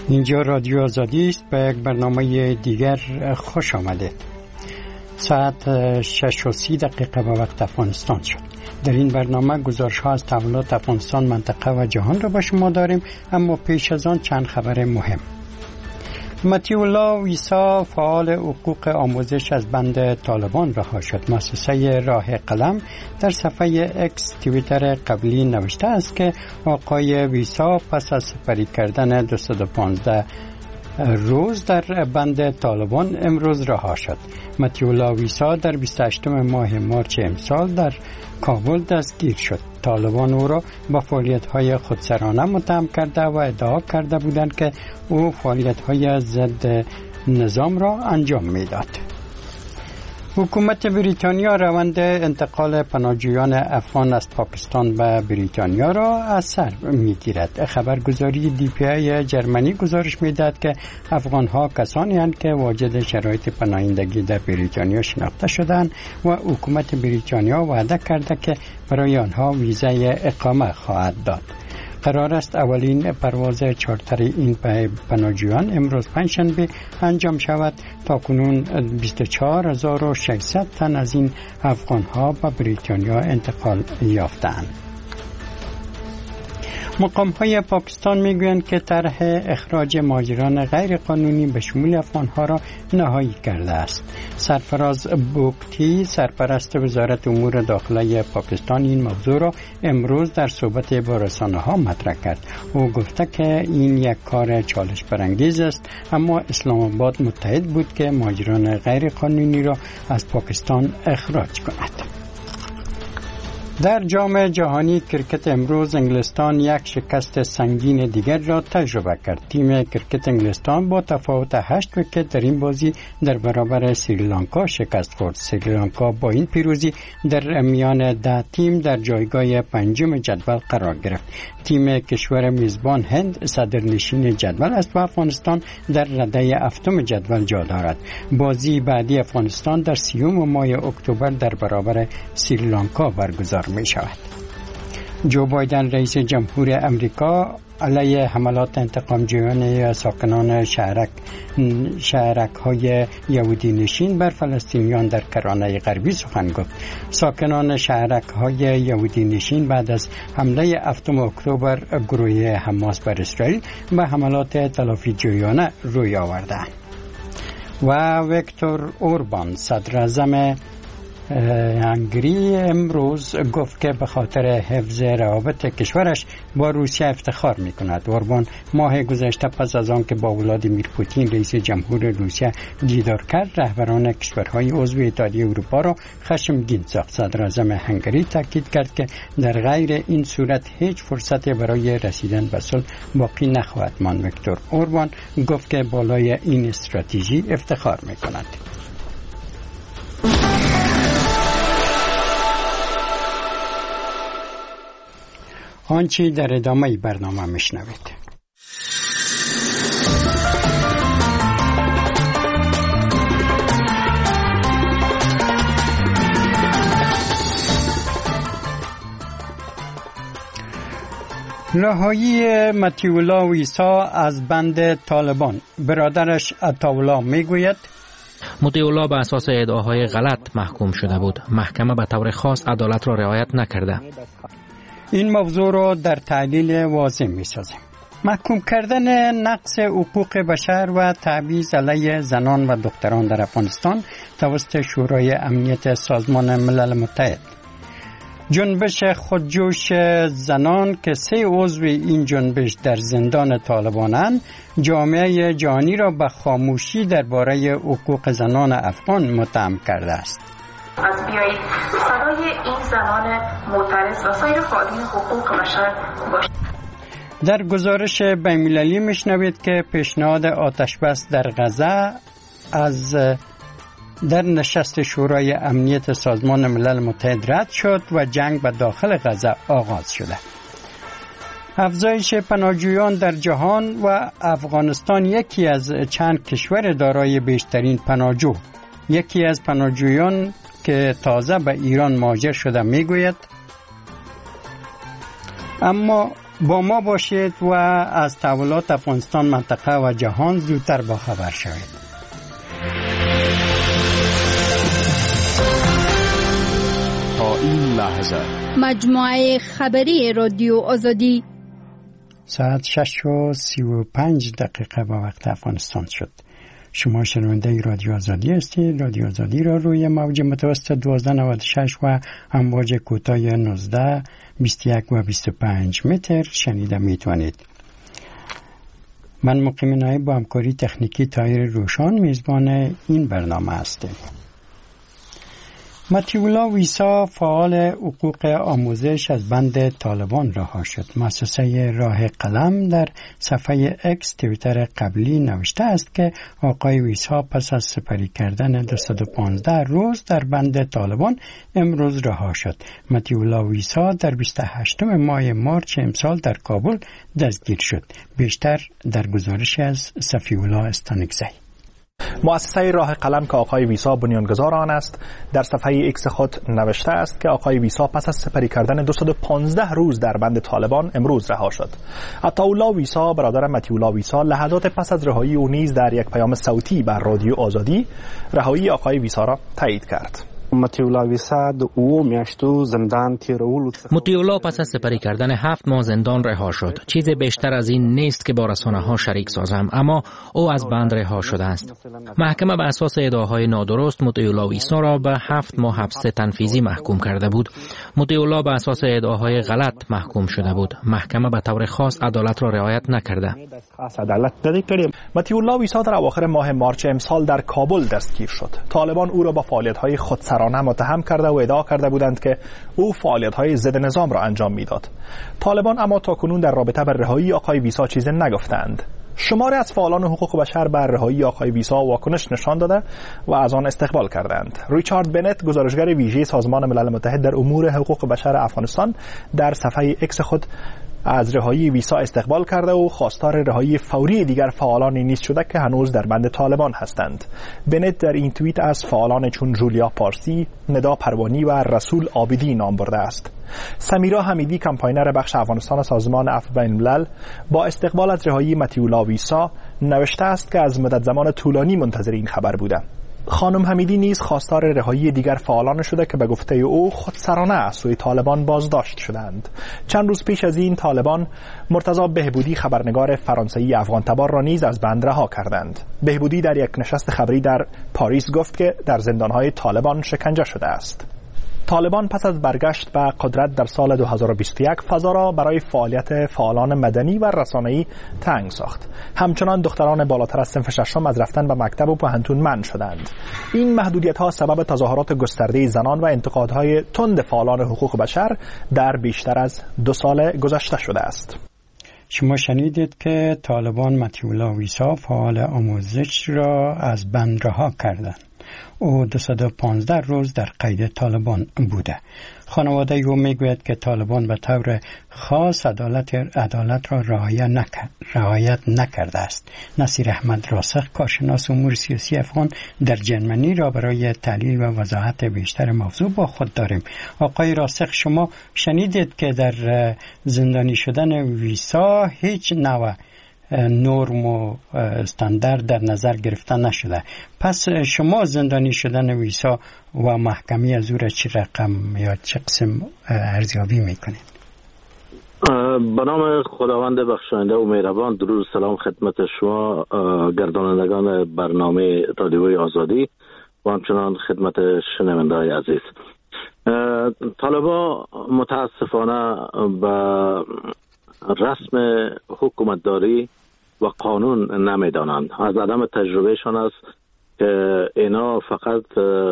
اینجا رادیو آزادی است. به یک برنامه دیگر خوش آمده. ساعت 6:30 به وقت افغانستان شد. در این برنامه گزارش ها از تحولات افغانستان، منطقه و جهان را به شما داریم، اما پیش از آن چند خبر مهم. مطیع الله ویسا فعال حقوق آموزش از بند طالبان رها شد. مؤسسه راه قلم در صفحه اکس توییتر قبلی نوشته است که آقای ویسا پس از سپری کردن 215 روز در بند طالبان امروز رها شد. مطیع الله ویسا در 28 ماه مارچ امسال در کابل دستگیر شد. طالبان او را با فعالیت‌های خودسرانه متهم کرده و ادعا کرده بودند که او فعالیت‌های ضد نظام را انجام می‌داد. حکومت بریتانیا روند انتقال پناهجویان افغان از پاکستان به بریتانیا را از سر می‌گیرد. خبرگزاری DPA جرمنی گزارش می‌دهد که افغان‌ها کسانی هستند که واجد شرایط پناهندگی در بریتانیا شناخته شدند و حکومت بریتانیا وعده کرده که برای آنها ویزای اقامه خواهد داد. قرار است اولین پرواز چارتر این پناهجویان امروز پنجشنبه انجام شود. تاکنون 24600 تن از این افغان‌ها به بریتانیا انتقال یافتند. مقام‌های پاکستان میگویند که طرح اخراج مهاجران غیر قانونی به شمول افغان‌ها را نهایی کرده است. سرفراز بوکتی سرپرست وزارت امور داخلی پاکستان این موضوع را امروز در صحبت با رسانه‌ها مطرح کرد. او گفته که این یک کار چالش برانگیز است، اما اسلام آباد متحد بود که مهاجران غیر قانونی را از پاکستان اخراج کند. در جام جهانی کرکت امروز انگلستان یک شکست سنگین دیگر را تجربه کرد. تیم کرکت انگلستان با تفاوت 8 ویکت در این بازی در برابر سریلانکا شکست خورد. سریلانکا با این پیروزی در میان 10 تیم در جایگاه 5 جدول قرار گرفت. تیم کشور میزبان هند صدرنشین جدول است و افغانستان در رده 7 جدول جا دارد. بازی بعدی افغانستان در 30 ماه اکتبر در برابر سریلانکا برگزار می شود. جو بایدن رئیس جمهور امریکا علیه حملات انتقام‌جویانه ساکنان شهرک‌های یهودی نشین بر فلسطینیان در کرانه غربی سخن گفت. ساکنان شهرک‌های یهودی نشین بعد از حمله 7 اکتبر گروه حماس بر اسرائیل به حملات تلافی‌جویانه روی آوردند. و ویکتور اوربان صدراعظم هنگری امروز گفت که به خاطر حفظ روابط کشورش با روسیه افتخار می‌کند. اوربان ماه گذشته پس از آن که با ولادیمیر پوتین رئیس جمهور روسیه دیدار کرد، رهبران کشورهای عضو اتحادیه اروپا را خشمگین ساخت. صدراعظم هنگری تاکید کرد که در غیر این صورت هیچ فرصتی برای رسیدن به صلح باقی نخواهد ماند. ویکتور اوربان گفت که بالای این استراتژی افتخار می‌کند. آنچه در ادامه برنامه میشنوید. رهایی مطیع الله ویسا از بند طالبان. برادرش عطاالله میگوید مطیع الله به اساس ادعاهای غلط محکوم شده بود. محکمه به طور خاص عدالت را رعایت نکرده. این موضوع را در تحلیل واضح می‌سازیم. محکوم کردن نقض حقوق بشر و تبعیض علیه زنان و دختران در افغانستان توسط شورای امنیت سازمان ملل متحد. جنبش خودجوش زنان که 3 عضو این جنبش در زندان طالبانند، جامعه جهانی را به خاموشی درباره حقوق زنان افغان متهم کرده است. از بیایید صدای این زنان معترض و سایر فعالین حقوق بشر باشد. در گزارش بین‌المللی میشنوید که پیشنهاد آتشبس در غزه در نشست شورای امنیت سازمان ملل متحد رد شد و جنگ به داخل غزه آغاز شده. افزایش پناهجویان در جهان و افغانستان یکی از چند کشور دارای بیشترین پناهجو. یکی از پناهجویان که تازه به ایران مهاجر شده میگوید اما با ما باشید و از تحولات افغانستان، منطقه و جهان زودتر با خبر شوید. تا این لحظه مجموعه خبری رادیو آزادی ساعت 6:35 با وقت افغانستان شد. شما شنونده رادیو آزادی هستید. رادیو آزادی را روی موج متوسط 1296 و امواج کوتاه 19، 21 و 25 متر شنیده میتوانید. من مقیم نایب با همکاری تکنیکی طاهر روشان میزبان این برنامه هستم. مطیع ویسا فعال حقوق آموزش از بند طالبان رها شد. مؤسسه راه قلم در صفحه اکس توییتر قبلی نوشته است که آقای ویسا پس از سپری کردن 215 روز در بند طالبان امروز رها شد. مطیع ویسا در 28 ماه مارچ امسال در کابل دستگیر شد. بیشتر در گزارش از صفی‌الله استانکزی. مؤسسه راه قلم که آقای ویسا بنیانگذار آن است در صفحه ایکس خود نوشته است که آقای ویسا پس از سپری کردن 215 روز در بند طالبان امروز رها شد. عطاالله ویسا برادر مطیع ویسا لحظات پس از رهایی او نیز در یک پیام صوتی بر رادیو آزادی رهایی آقای ویسا را تایید کرد. مطیع ویسا د او میاشتو زندان تیرولو. مطیع پس از سپری کردن 7 ماه زندان رها شد. چیز بیشتر از این نیست که با رسانه‌ها شریک سازم، اما او از بند رها شده است. محکمه بر اساس ادعاهای نادرست مطیع ویسا را به 7 ماه حبس تنفیذی محکوم کرده بود. مطیع بر اساس ادعاهای غلط محکوم شده بود. محکمه به طور خاص عدالت را رعایت نکرده. مطیع ویسا در اواخر ماه مارچ امسال در کابل دستگیر شد. طالبان او را با فعالیت‌های خودسرانه متهم کرده و ادعا کرده بودند که او فعالیت‌های ضد نظام را انجام میداد. طالبان اما تاکنون در رابطه با رهایی آقای ویسا چیزی نگفتند. شماری از فعالان حقوق بشر بر رهایی آقای ویسا واکنش نشان داده و از آن استقبال کردند. ریچارد بنت، گزارشگر ویژه سازمان ملل متحد در امور حقوق بشر افغانستان، در صفحه اکس خود از رهایی ویسا استقبال کرده و خواستار رهایی فوری دیگر فعالانی نیز شده که هنوز در بند طالبان هستند. بنت در این توییت از فعالان چون جولیا پارسی، ندا پروانی و رسول عابدی نام برده است. سمیرا حمیدی، کمپاینر بخش افغانستان سازمان عفو بین الملل، با استقبال از رهایی مطیع ویسا نوشته است که از مدت زمان طولانی منتظر این خبر بوده. خانم حمیدی نیز خواستار رهایی دیگر فعالان شده که به گفته او خودسرانه از سوی طالبان بازداشت شدند. چند روز پیش از این طالبان مرتضی بهبودی، خبرنگار فرانسوی افغان تبار را نیز از بند رها کردند. بهبودی در یک نشست خبری در پاریس گفت که در زندانهای طالبان شکنجه شده است. طالبان پس از برگشت به قدرت در سال 2021 فضا را برای فعالیت فعالان مدنی و رسانه‌ای تنگ ساخت. همچنان دختران بالاتر از صنف ششم از رفتن به مکتب و پوهنتون منع شدند. این محدودیت‌ها سبب تظاهرات گسترده زنان و انتقادهای تند فعالان حقوق بشر در بیشتر از 2 سال گذشته شده است. شما شنیدید که طالبان مطیع ویسا فعال آموزش را از بند رها کردند. او 215 روز در قید طالبان بوده. خانواده او میگوید که طالبان به طور خاص عدالت را رعایت نکرده است. نصیر احمد راسخ، کارشناس امور سیاسی افغان در جرمنی، را برای تحلیل و وضاحت بیشتر موضوع با خود داریم. آقای راسخ، شما شنیدید که در زندانی شدن ویسا هیچ نوع نرم و استاندارد در نظر گرفته نشده. پس شما زندانی شدن ویسا و محکمه از او را چه رقم یا چه قسم ارزیابی میکنید؟ به نام خداوند بخشاینده و مهربان، درود و سلام خدمت شما گردانندگان برنامه رادیوی آزادی و همچنان خدمت شنونده‌های عزیز. طالبان متاسفانه به رسم حکومتداری و قانون نمیدانند. از عدم تجربهشان است که اینا فقط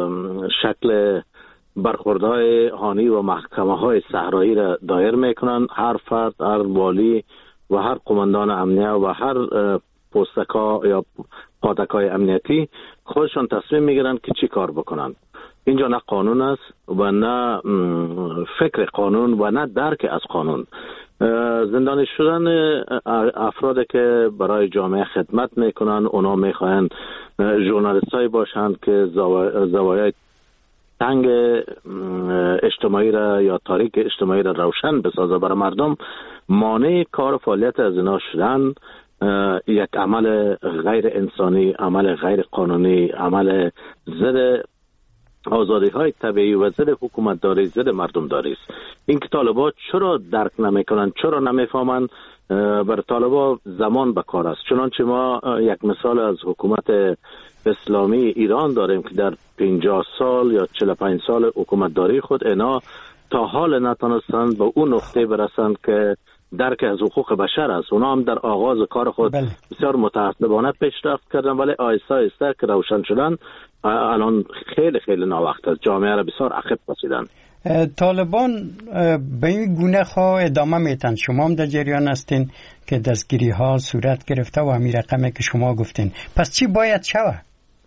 شکل برخوردهای هانی و محکمه های صحرایی را دایر میکنند. هر فرد، هر والی و هر قماندان امنیه و هر پستکا یا پادکای امنیتی خودشان تصمیم میگیرند که چی کار بکنند. اینجا نه قانون است و نه فکر قانون و نه درک از قانون. زندانی شدن افرادی که برای جامعه خدمت میکنن، اونا میخواهند ژورنالیستایی باشند که زوایای تنگ اجتماعی را یا تاریک اجتماعی را روشن بسازه برای مردم، مانع کار فعالیت از اینا شدن یک عمل غیر انسانی، عمل غیر قانونی، عمل ضد آزادی های طبیعی و ضد حکومتداری، ضد مردمداری است. این که طالبان چرا درک نمیکنن، چرا نمیفهمن، بر طالبان زمان به کار است. چنانچه ما یک مثال از حکومت اسلامی ایران داریم که در 50 سال یا 45 سال حکومتداری خود اینا تا حال نتونستند به اون نقطه برسند که درک از حقوق بشر است. اونا هم در آغاز کار خود بسیار متعصبانه پیشرفت کردن، ولی آهسته آهسته که روشن شدن الان خیلی خیلی ناوقت است. جامعه را بسیار عقب کشیدن. طالبان به این گونه خواه ادامه میتن. شما هم در جریان هستین که دستگیری ها صورت گرفته و همین رقمی که شما گفتین. پس چی باید شود؟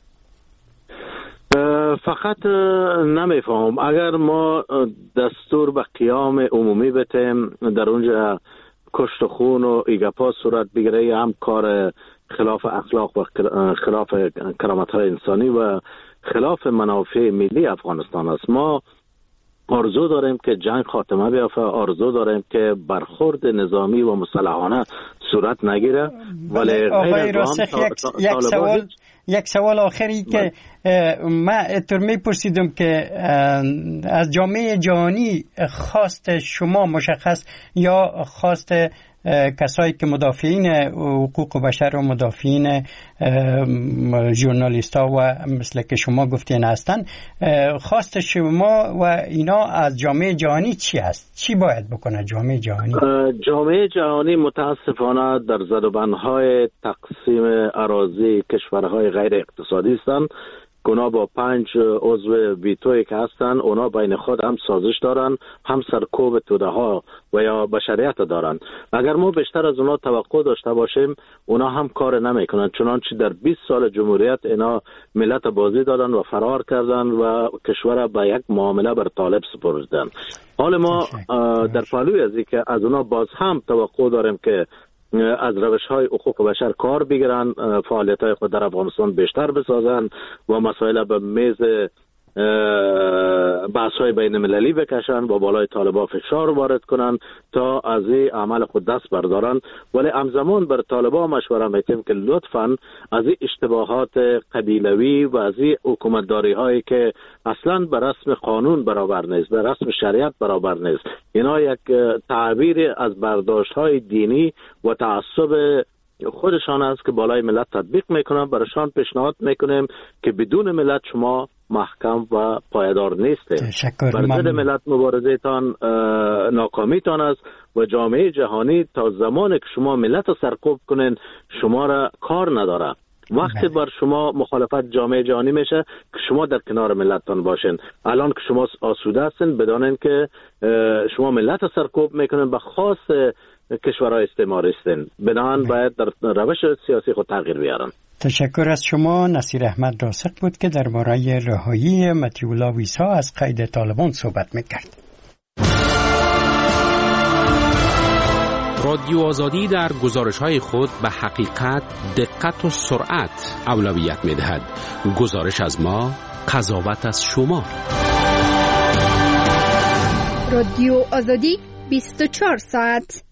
فقط نمیفهم اگر ما دستور به قیام عمومی بتیم، در اونجا کشت خون و ایگپا صورت بگیره، هم کار خلاف اخلاق و خلاف کرامت های انسانی و خلاف منافع ملی افغانستان است. ما آرزو داریم که جنگ خاتمه بیافته، آرزو داریم که برخورد نظامی و مسلحانه صورت نگیره، ولی آقای راسخ یک سوال آخری که من اتر میپرسیدم که از جامعه جهانی خواست شما مشخص یا خواست کسایی که مدافعین حقوق بشر و مدافعین ژورنالیستا و مثل که شما گفتین هستن، خواست شما و اینا از جامعه جهانی چی است؟ چی باید بکنه جامعه جهانی؟ جامعه جهانی متاسفانه در زدوبندهای تقسیم اراضی کشورهای غیر اقتصادی هستند. اونا با 5 عضو ویتویی که هستن، اونا بین خود هم سازش دارن، هم سرکوب توده ها و یا بشریت دارن. اگر ما بیشتر از اونا توقع داشته باشیم، اونا هم کار نمیکنن. چنانچه در 20 سال جمهوریت اینا ملت بازی دادن و فرار کردن و کشور به یک معامله بر طالب سپردن. حال ما در پهلوی از که از اونا باز هم توقع داریم که از روش‌های حقوق بشر کار بگیرن، فعالیت‌های خود در افغانستان بیشتر بسازن و مسائل به میز بحث‌های بین المللی بکشن و بالای طالبان فشار وارد کنن تا از این عمل خود دست بردارن. ولی همزمان بر طالبان مشوره میتیم که لطفاً از این اشتباهات قبیلوی و از این حکومتداری‌هایی که اصلاً به رسم قانون برابر نیست، به رسم شریعت برابر نیست، اینا یک تعبیر از برداشت‌های دینی و تعصب خودشان است که بالای ملت تطبیق میکنن. برایشان پیشنهاد میکنیم که بدون ملت شما محکم و پایدار نیستید. بر ضد ملت مبارزه تان ناکامیتان است و جامعه جهانی تا زمانی که شما ملت سرکوب کنین شما را کار نداره. وقتی بر شما مخالفت جامعه جهانی میشه که شما در کنار ملتتان باشین. الان که شما آسوده هستین بدانین که شما ملت سرکوب میکنین به خاص کشورهای استعماری هستند. بنابراین باید در روش سیاسی خود تغییر بیارن. تشکر از شما. نصیر احمد راسخ بود که درباره رهایی مطیع عیسی از قید طالبان صحبت میکرد. رادیو آزادی در گزارش‌های خود به حقیقت، دقت و سرعت اولویت می‌دهد. گزارش از ما، قضاوت از شما. رادیو آزادی 24 ساعت.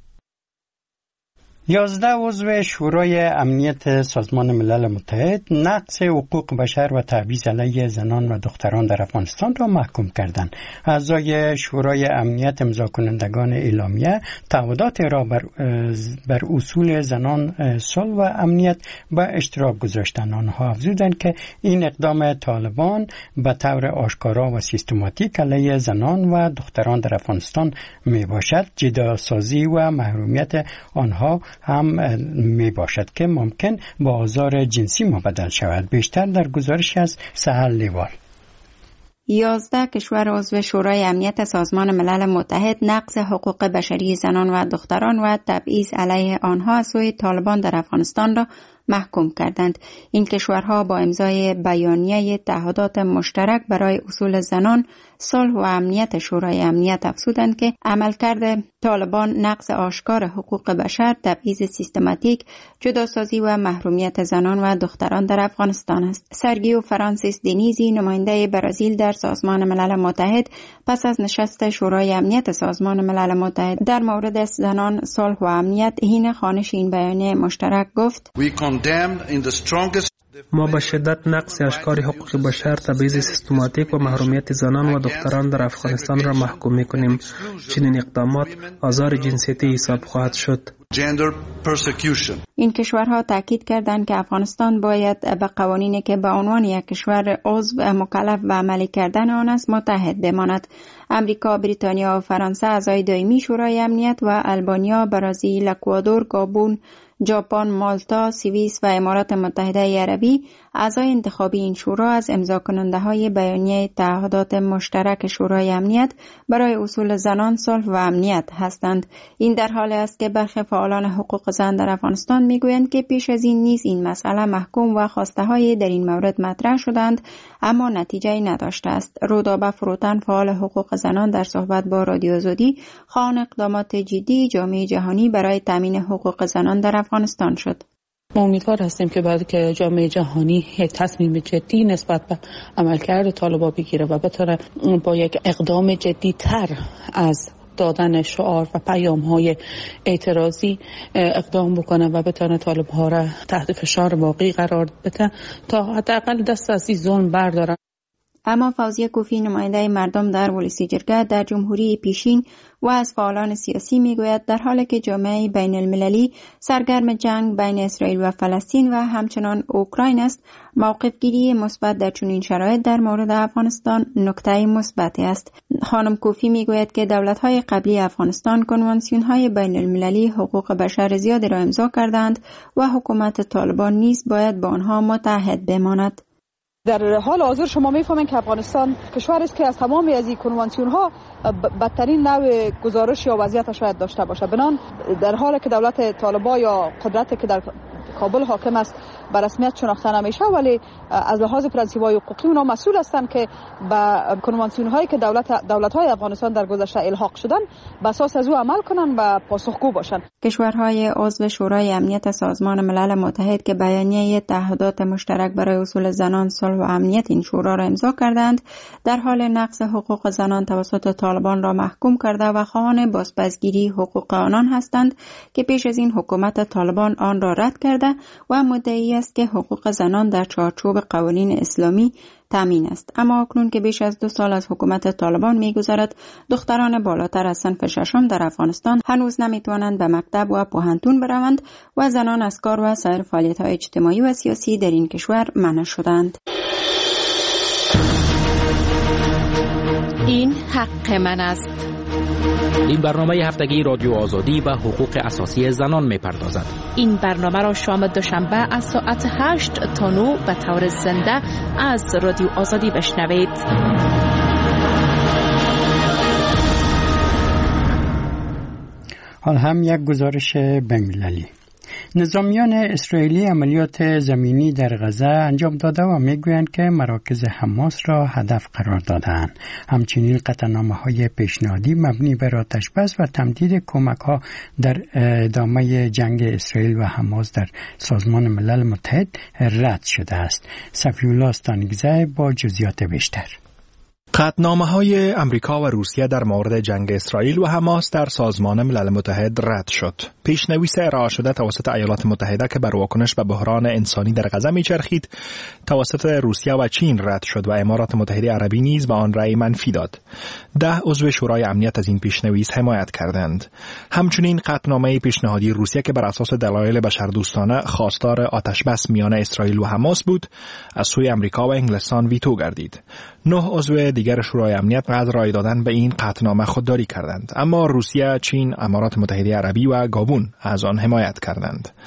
11 عضو شورای امنیت سازمان ملل متحد نقض حقوق بشر و تبعیض علیه زنان و دختران در افغانستان را محکوم کردند. اعضای شورای امنیت امضا کنندگان اعلامیه تعهدات را بر اصول زنان، صلح و امنیت به اشتراک گذاشتند. آنها افزودند که این اقدام طالبان به طور آشکارا و سیستماتیک علیه زنان و دختران در افغانستان می باشد. جداسازی و محرومیت آنها هم می باشد که ممکن با آزار جنسی مبدل شود. بیشتر در گزارش از سهل لیوال. 11 کشور عضو شورای امنیت سازمان ملل متحد نقض حقوق بشری زنان و دختران و تبعیض علیه آنها از سوی طالبان در افغانستان را محکوم کردند. این کشورها با امضای بیانیه تعهدات مشترک برای اصول زنان، صلح و امنیت شورای امنیت افزودند که عملکرد طالبان نقض آشکار حقوق بشر، تبعیض سیستماتیک، جداسازی و محرومیت زنان و دختران در افغانستان است. سرگیو فرانسیس دنیزی، نماینده برزیل در سازمان ملل متحد، پس از نشست شورای امنیت سازمان ملل متحد در مورد زنان، صلح و امنیت حین خوانش این بیانیه مشترک گفت: ما به شدت نقض آشکار حقوق بشر، تبعیض سیستماتیک و محرومیت زنان و دختران در افغانستان را محکوم می‌کنیم. چنین اقدامات آزار جنسیتی حساب خواهد شد. این کشورها تاکید کردند که افغانستان باید به قوانینی که به عنوان یک کشور عضو مکلف به عملی کردن آن است متحد بماند. امریکا، بریتانیا و فرانسه اعضای دائمی شورای امنیت و آلبانیا، برزیل، اکوادور، گابون، ژاپن، مالتا، سوئیس و امارات متحده عربی اعضای انتخابی این شورا از امضا کننده های بیانیه تعهدات مشترک شورای امنیت برای اصول زنان، صلح و امنیت هستند. این در حالی است که برخی فعالان حقوق زن در افغانستان میگویند که پیش از این نیز این مسئله محکوم و خواسته های در این مورد مطرح شدند اما نتیجه نداشته است. رودابه فروتن، فعال حقوق زنان، در صحبت با رادیو آزادی خواهان اقدامات جدی جامعه جهانی برای تامین حقوق زنان در افغانستان شد. ما امیدوار هستیم که بعد که جامعه جهانی تصمیم جدی نسبت به عملکرد طالبان بگیره و بتونه با یک اقدام جدی تر از دادن شعار و پیام‌های اعتراضی اقدام بکنه و بتونه طالب‌ها را تحت فشار واقعی قرار بده تا حداقل دست از این ظلم بردارن. اما فوزیه کوفی، نماینده مردم در ولسی جرگه در جمهوری پیشین و از فعالان سیاسی میگوید در حالی که جامعه بین المللی سرگرم جنگ بین اسرائیل و فلسطین و همچنان اوکراین است، موقفگیری مثبت در چنین شرایط در مورد افغانستان نکته مثبتی است. خانم کوفی میگوید که دولت‌های قبلی افغانستان کنوانسیون‌های بین المللی حقوق بشر زیادی را امضا کردند و حکومت طالبان نیز باید با آنها متحد بماند. در حال حاضر شما میفهمید که افغانستان کشوری است که از تمامی از این کنوانسیون ها بدترین نوع گزارش یا وضعیت شاید داشته باشه. بنان در حالی که دولت طالبان یا قدرتی که در کابل حاکم است به رسمیت شناخته نمیشه، ولی از لحاظ پرنسیب‌های حقوقی اونا مسئول هستند که به کنوانسیون هایی که دولت‌های افغانستان در گذشته الحاق شدن به اساس از او عمل کنن و پاسخگو باشن. کشورهای عضو شورای امنیت سازمان ملل متحد که بیانیه تعهدات مشترک برای اصول زنان، صلح و امنیت این شورا را امضا کردند، در حال نقض حقوق زنان توسط طالبان را محکوم کرده و خواهان بازپسگیری حقوق آنان هستند که پیش از این حکومت طالبان آن را رد کرده و مدعی است که حقوق زنان در چارچوب قوانین اسلامی تامین است. اما اکنون که بیش از 2 سال از حکومت طالبان می‌گذرد، دختران بالاتر از صنف ششم در افغانستان هنوز نمی‌توانند به مکتب و پوهنتون بروند و زنان از کار و سایر فعالیت‌های اجتماعی و سیاسی در این کشور منع شدند. این حق من است. این برنامه هفتگی رادیو آزادی و حقوق اساسی زنان می‌پردازد. این برنامه را شام دوشنبه از ساعت 8 تا 9 به طور زنده از رادیو آزادی بشنوید. حال هم یک گزارش بین‌المللی. نظامیان اسرائیلی عملیات زمینی در غزه انجام داده و میگویند که مراکز حماس را هدف قرار دادند. همچنین قطعنامه‌های پیشنهادی مبنی بر آتش‌بس و تمدید کمک‌ها در ادامه جنگ اسرائیل و حماس در سازمان ملل متحد رد شده است. صفی‌الله استانگزه با جزئیات بیشتر. قطعنامه‌های امریکا و روسیه در مورد جنگ اسرائیل و حماس در سازمان ملل متحد رد شد. پیشنویس ارائه شده توسط ایالات متحده که بر واکنش به بحران انسانی در غزه می‌چرخید، توسط روسیه و چین رد شد و امارات متحده عربی نیز به آن رأی منفی داد. 10 عضو شورای امنیت از این پیشنویس حمایت کردند. همچنین قطعنامه پیشنهادی روسیه که بر اساس دلایل بشردوستانه خواستار آتش‌بس میان اسرائیل و حماس بود، از سوی امریکا و انگلستان ویتو گردید. 9 عضو دیگر شورای امنیت از رای دادن به این قطعنامه خودداری کردند، اما روسیه، چین، امارات متحده عربی و گابون از آن حمایت کردند.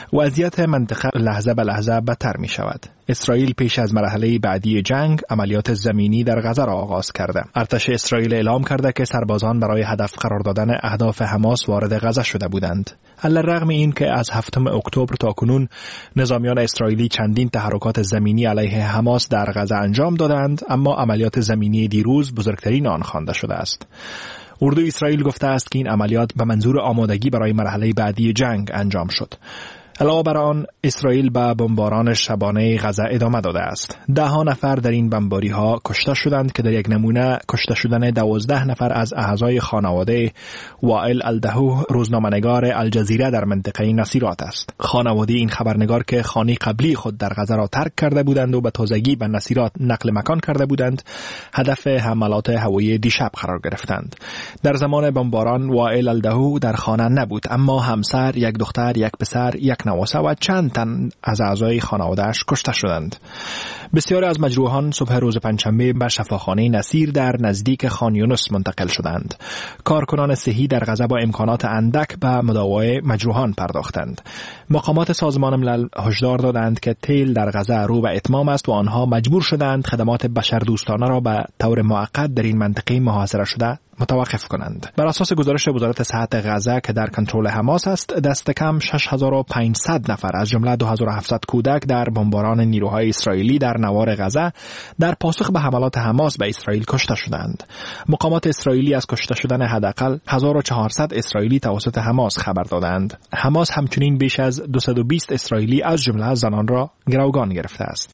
وضعیت منطقه لحظه به لحظه بدتر می شود. اسرائیل پیش از مرحله بعدی جنگ عملیات زمینی در غزه را آغاز کرده. ارتش اسرائیل اعلام کرده که سربازان برای هدف قرار دادن اهداف حماس وارد غزه شده بودند. علیرغم این که از 7 اکتبر تا کنون نظامیان اسرائیلی چندین تحرکات زمینی علیه حماس در غزه انجام دادند، اما عملیات زمینی دیروز بزرگترین آن خوانده شده است. اردوی اسرائیل گفته است که این عملیات به منظور آمادگی برای مرحله بعدی جنگ انجام شد. علاوه بر آن، اسرائیل به بمباران شبانه غزه ادامه داده است. 10 نفر در این بمباری ها کشته شدند که در یک نمونه کشته شدن 12 نفر از اعضای خانواده وائل الدهو، روزنامه‌نگار الجزیره در منطقه نصیرات است. خانواده این خبرنگار که خانه قبلی خود در غزه را ترک کرده بودند و به تازگی به نصیرات نقل مکان کرده بودند، هدف حملات هوایی دیشب قرار گرفتند. در زمان بمباران وائل الدهو در خانه نبود، اما همسر، یک دختر، یک پسر، یک نواسه و چند تن از اعضای خانواده‌اش کشته شدند. بسیاری از مجروحان صبح روز پنجشنبه به شفاخانه نصیر در نزدیک خان یونس منتقل شدند. کارکنان صحی در غزه با امکانات اندک به مداوای مجروحان پرداختند. مقامات سازمان ملل هشدار دادند که تیل در غزه رو به اتمام است و آنها مجبور شدند خدمات بشردوستانه را به طور موقت در این منطقه محاصره شده متوقف کنند. بر اساس گزارش وزارت صحت غزه که در کنترل حماس است، دست کم 6500 نفر از جمله 2700 کودک در بمباران نیروهای اسرائیلی در نوار غزه در پاسخ به حملات حماس به اسرائیل کشته شدند. مقامات اسرائیلی از کشته شدن حداقل 1400 اسرائیلی توسط حماس خبر دادند. حماس همچنین بیش از 220 اسرائیلی از جمله زنان را گروگان گرفته است.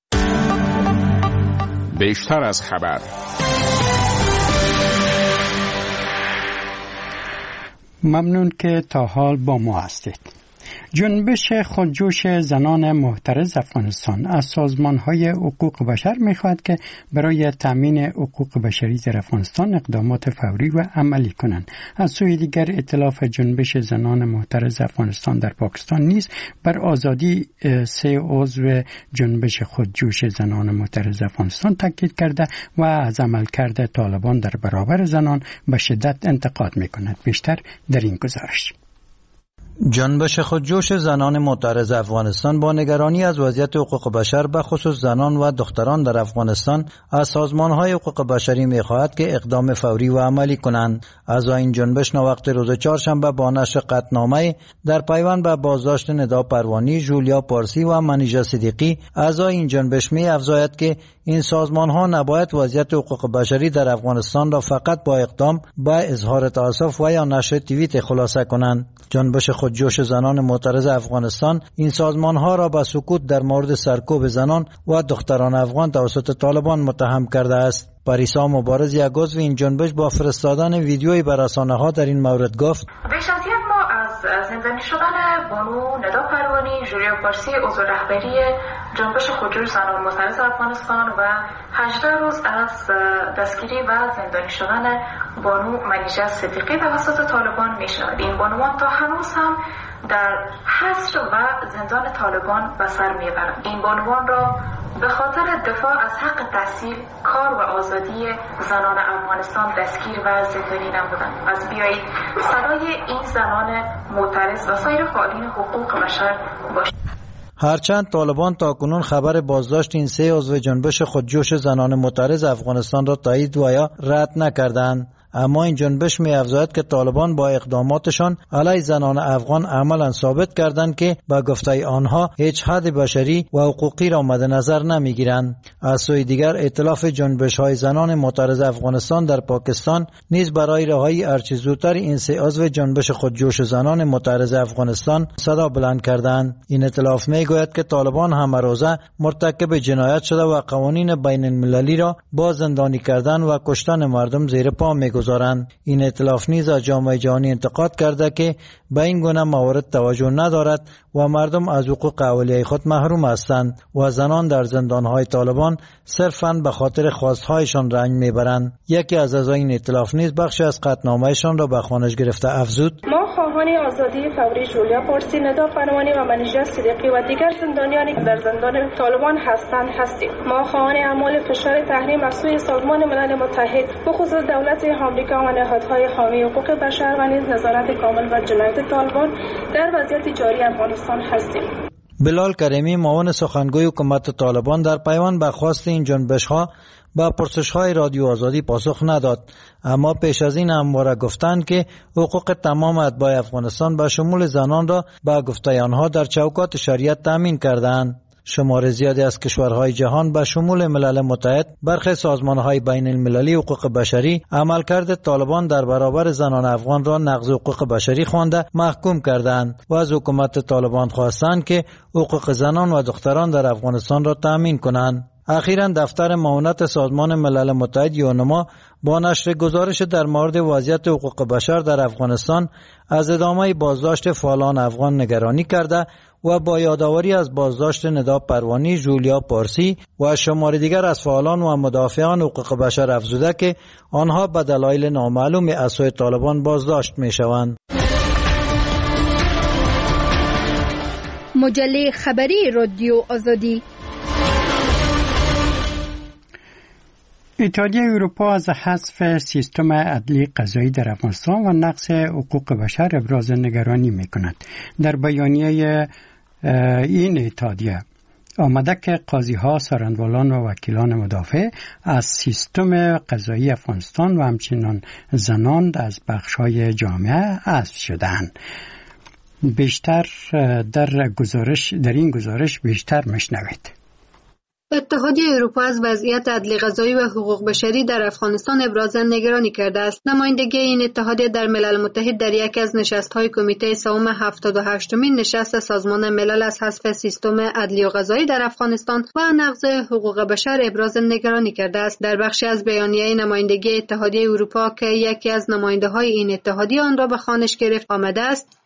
بیشتر از خبر. ممنون که تا حال با ما هستید. جنبش خودجوش زنان معترض افغانستان از سازمان‌های حقوق بشر می‌خواهد که برای تامین حقوق بشری در افغانستان اقدامات فوری و عملی کنند. از سوی دیگر ائتلاف جنبش زنان معترض افغانستان در پاکستان نیز بر آزادی 3 عضو جنبش خودجوش زنان معترض افغانستان تاکید کرده و از عملکرد طالبان در برابر زنان به شدت انتقاد می‌کند. بیشتر در این گزارش. جنبش خودجوش زنان معترض افغانستان با نگرانی از وضعیت حقوق بشر به خصوص زنان و دختران در افغانستان از سازمان‌های حقوق بشری می‌خواهد که اقدام فوری و عملی کنند. اعضای این جنبش ناوقت روز چهارشنبه با نشر قطعنامه در پیوند به بازداشت ندا پروانی، جولیا پارسی و منیژه صدیقی، اعضای این جنبش می‌افزاید که این سازمان‌ها نباید وضعیت حقوق بشری در افغانستان را فقط با اقدام به اظهار تأسف و یا نشر توییت خلاصه کنند. جنبش خودجوش زنان معترض افغانستان این سازمان‌ها را به سکوت در مورد سرکوب زنان و دختران افغان توسط طالبان متهم کرده است. پریسا مبارز، یک عضو این جنبش، با فرستادن ویدیویی به رسانه‌ها در این مورد گفت: بی‌شرطیت ما از زندانی شدن بانو ندا پروانی، جولیا پارسی عضو رهبری جنبش خودجوش زنان معترض افغانستان و 18 روز از دستگیری و زندانی شدن بانو منیژه صدیقی توسط طالبان می‌شود. این بانوان تا هنوز هم در حصر و زندان طالبان به سر میبرند. این بانوان را به خاطر دفاع از حق تحصیل، کار و آزادی زنان افغانستان دستگیر و زندانی نمودند. از بیایید صدای این زنان معترض و سایر فعالین حقوق بشر باشد. هرچند طالبان تاکنون خبر بازداشت این 3 عضو جنبش خودجوش زنان معترض افغانستان را تایید و یا رد نکردند، اما این جنبش می‌افزاید که طالبان با اقداماتشان علیه زنان افغان عملاً ثابت کردند که با گفته آنها هیچ حد بشری و حقوقی را مد نظر نمی‌گیرند. از سوی دیگر ائتلاف جنبش‌های زنان معترض افغانستان در پاکستان نیز برای رهایی هرچه زودتر این 3 عضو جنبش خودجوش زنان معترض افغانستان صدا بلند کردند. این ائتلاف می‌گوید که طالبان همه روزه مرتکب جنایت شده و قوانین بین المللی را با زندانی کردن و کشتن مردم زیر پا می‌گذارند. این ائتلاف نیز از جامعه جهانی انتقاد کرده که به این گونه موارد توجه ندارد و مردم از حقوق اولیه خود محروم هستند و زنان در زندانهای طالبان صرفاً به خاطر خواستهایشان رنج میبرند. یکی از اعضای این ائتلاف نیز بخشی از قطعنامه‌شان را به خوانش گرفته افزود: ما خواهان آزادی فوری جولیا پارسی، ندا پروانی و منیژه صدیقی و دیگر زندانیانی که در زندان طالبان هستیم. ما خواهان اعمال فشار تحریم از سوی سازمان ملل متحد، بخصوص دولت آمریکا و نهادهای حامی حقوق بشر و نیز نظارت کامل و جنایت طالبان در وضعیت جاری افغانستان هستیم. بلال کریمی معاون سخنگوی حکومت طالبان در پیوند به خواست این جنبش‌ها با پرسش‌های رادیو آزادی پاسخ نداد، اما پیش از این همواره گفتند که حقوق تمام اتباع افغانستان به شمول زنان را به گفته آنها در چوکات شریعت تامین کردند. شمار زیادی از کشورهای جهان به شمول ملل متحد، برخی سازمانهای بین المللی حقوق بشری عملکرد طالبان در برابر زنان افغان را نقض حقوق بشری خوانده محکوم کردند و از حکومت طالبان خواستند که حقوق زنان و دختران در افغانستان را تامین کنند. اخیراً دفتر معاونت سازمان ملل متحد یونما با نشر گزارش در مورد وضعیت حقوق بشر در افغانستان از ادامه بازداشت فعالان افغان نگرانی کرده و با یادآوری از بازداشت ندا پروانی، جولیا پارسی و شمار دیگر از فعالان و مدافعان حقوق بشر افزوده که آنها به دلایل نامعلوم از سوی طالبان بازداشت می‌شوند. مجله خبری رادیو آزادی. اتحادیه اروپا از حذف سیستم عدلی قضایی در افغانستان و نقض حقوق بشر ابراز نگرانی می‌کند. در بیانیه این اتحادیه آمده که قاضی‌ها، سرانوالان و وکیلان مدافع از سیستم قضایی افغانستان و همچنین زنان از بخش‌های جامعه حذف شدند. بیشتر در این گزارش بیشتر مشنوید. اتحادیه اروپا از وضعیت عدلی قضایی و حقوق بشری در افغانستان ابراز نگرانی کرده است. نمایندگی این اتحادیه در ملل متحد در یکی از نشست‌های کمیته سوم 78مین نشست سازمان ملل از حذف سیستم عدلی و قضایی در افغانستان و نقض حقوق بشر ابراز نگرانی کرده است. در بخشی از بیانیه نمایندگی اتحادیه اروپا که یکی از نماینده‌های این اتحادیه آن را به خوانش گرفت آمده است: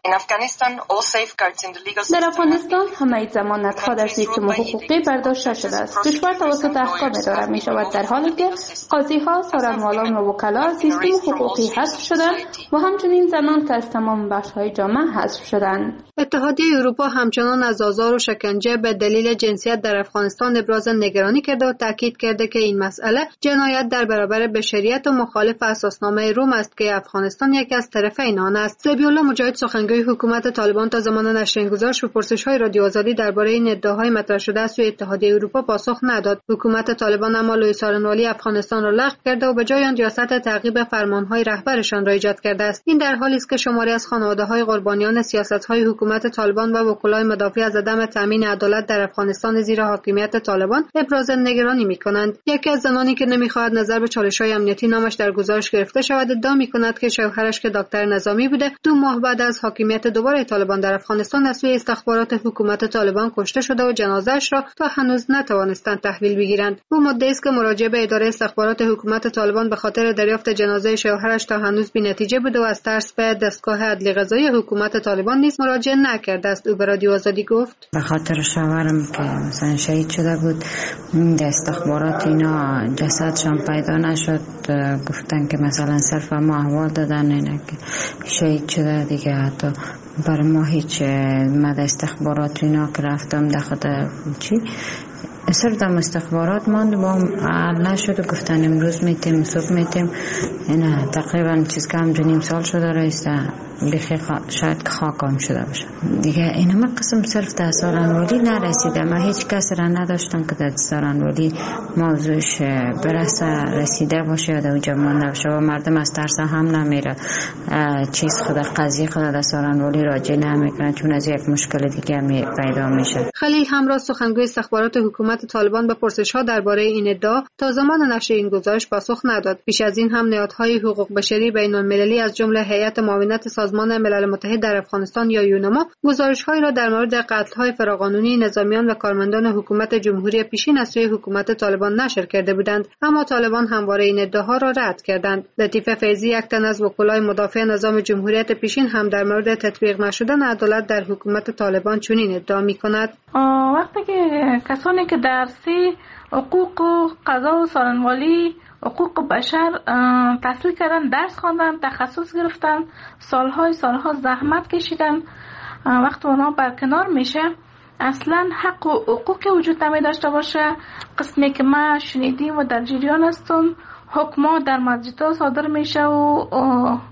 در افغانستان همه ضمانت‌ها در سیستم حقوقی برداشته شده است. کشور توسط احکام اداره می شود، در حالی که قاضی‌ها، سرانوالان و وکلا سیستم حقوقی حذف شدند و همچنین زنان که از تمام بخش‌های جامعه حذف شدند. اتحادیه اروپا همچنان از آزار و شکنجه به دلیل جنسیت در افغانستان ابراز نگرانی کرده و تاکید کرده که این مسئله جنایت در برابر بشریت و مخالف اساسنامه روم است که افغانستان یکی از طرفین آن است. ذبیح‌الله مجاهد، سخنگوی حکومت طالبان، تا زمان نشر این گزارش به پرسش‌های رادیو آزادی درباره این ادعاهای مطرح شده است سوی اتحادیه اروپا پاسخ نداد. حکومت طالبان اما لوی سارنوالی افغانستان را لغو کرده و به جای آن ریاست تعقیب فرمان‌های رهبرشان را ایجاد کرده است. این در حالی است که شماری از خانواده‌های قربانیان سیاست‌های حکومت طالبان و وکلای مدافع از عدم تامین عدالت در افغانستان زیر حاکمیت طالبان ابراز نگرانی می‌کنند. یکی از زنانی که نمی‌خواهد نظر به چالش‌های امنیتی نامش در گزارش گرفته شود ادعا می‌کند که شوهرش که دکتر نظامی بوده 2 ماه بعد از حاکمیت دوباره طالبان در افغانستان از سوی استخبارات حکومت طالبان کشته شده و جنازه‌اش را تا هنوز نتوانستند تحویل بگیرند. او مدعی است که مراجعه به اداره استخبارات حکومت طالبان به خاطر دریافت جنازه شوهرش تا هنوز بی‌نتیجه بوده و از ترس به دستگاه عدلی قضایی حکومت طالبان نیز مراجعه نکرده است. او به رادیو آزادی گفت: به خاطر شوهرم که مثلا شهید شده بود، در استخبارات اینا جسدشان پیدا نشد، گفتن که مثلا صرف ما احوال دادن اینا که شهید شده دیگه. حتی برای ما هیچ مد استخبارات اینا که رفتم داخل صرف در استخبارات ماند با نشد و گفتن امروز میتیم صبح میتیم. اینا تقریبا چیز کم 2.5 سال شده رئیسته بخی شاید خاکم شده باشه دیگه. این همه قسم صرف در سارنوالی نرسیده. من هیچ کس را نداشتم که در سارنوالی موضوعش برسه رسیده باشه یا در اونجا مانده باشه و مردم از ترس هم نمیره چیز خود قضیه خود در سارنوالی راجع نمیکنه چون از یک مشکل دیگه پیدا میشه. خلیل همراه، سخنگوی استخبارات حکومت طالبان، به پرسش‌ها درباره این ادعا تا زمان نشر این گزارش پاسخ نداد. پیش از این هم نهادهای حقوق بشری بین‌المللی از جمله هیئت معاونت سازمان ملل متحد در افغانستان یا یونما گزارش‌هایی را در مورد قتل‌های فراقانونی نظامیان و کارمندان حکومت جمهوری پیشین از سوی حکومت طالبان نشر کرده بودند، اما طالبان همواره این ادعاها را رد کردند. لطیفه فیضی، یک تن از وکلای مدافع نظام جمهوریت پیشین، هم در مورد تطبیق نشدن عدالت در حکومت طالبان چنین ادعا می‌کند: وقتی که کسانی که درسی حقوق و قضا و سارنوالی حقوق بشر تحصیل کردن، درس خواندن، تخصص گرفتن، سالها زحمت کشیدن، وقتی اونا برکنار میشه اصلا حق و حقوقی وجود نمی داشته باشه. قسمی که ما شنیدیم و در جریان هستم، حکما در مسجدها صادر میشه و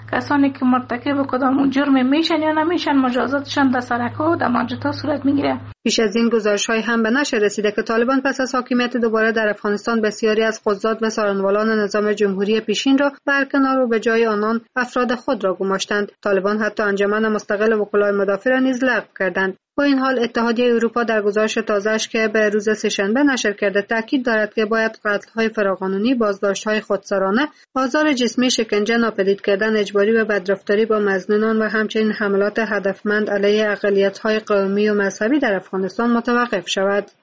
کسانی که مرتکب کدام جرم میشن یا نمیشن مجازاتشان در سرک‌ها و در مانجتا صورت میگیره. پیش از این گزارش‌های هم به نشر رسیده که طالبان پس از حاکمیت دوباره در افغانستان بسیاری از قضات و سارنوالان نظام جمهوری پیشین را برکنار و به جای آنان افراد خود را گماشتند. طالبان حتی انجمن مستقل وکلای مدافع را نیز لغو کردند. با این حال اتحادیه اروپا در گزارش تازه‌اش که به روز سه‌شنبه نشر کرده تاکید دارد که باید قتل‌های فراقانونی، بازداشت‌های خودسرانه، آزار جسمی، شکنجه، ناپدید کردن اجباری و بدرفتاری با مظنونان و همچنین حملات هدفمند علیه اقلیت‌های قومی و مذهبی در افغانستان متوقف شود.